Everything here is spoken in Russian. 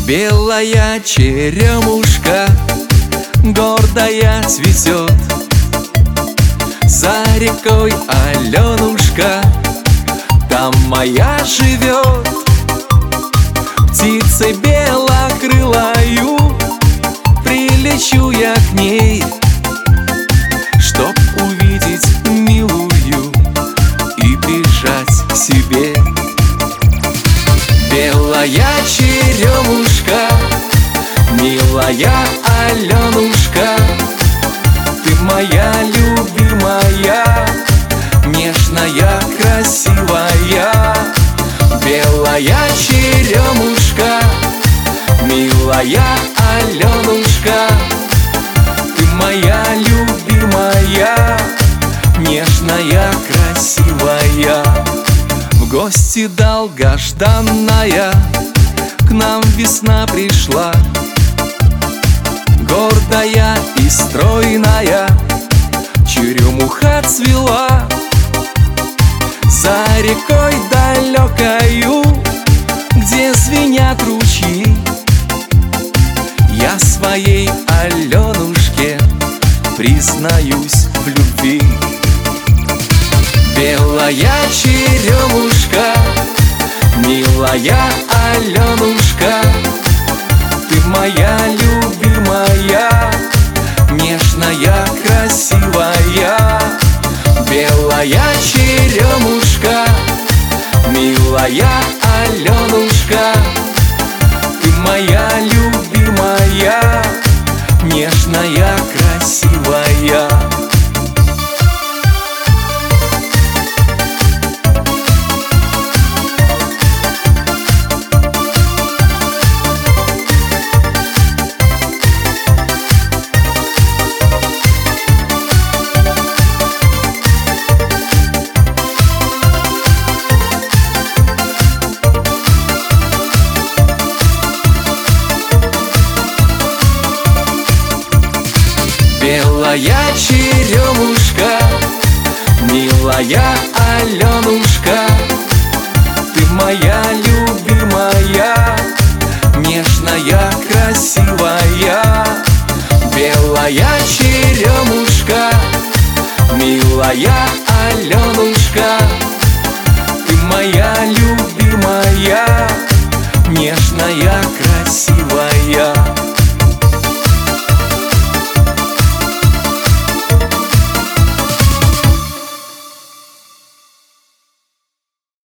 Белая черемушка гордая цветет, за рекой Аленушка, там моя живет. Птицей белокрылою прилечу я к ней, чтоб увидеть милую и прижать к себе. Белая черемушка, милая Аленушка, ты моя любимая, нежная, красивая. Белая черемушка, милая Аленушка, ты моя любимая, нежная, красивая. В гости долгожданная к нам весна пришла, гордая и стройная черемуха цвела. За рекой далекою, где звенят ручьи, я своей Аленушке признаюсь в любви. Белая черемушка, милая Аленушка, ты моя любимая, нежная, красивая. Белая черемушка, милая Аленушка, ты моя любимая, нежная, красивая. Белая черемушка, милая Аленушка, ты моя любимая, нежная, красивая. Белая черемушка, милая Аленушка, ты моя любимая, нежная,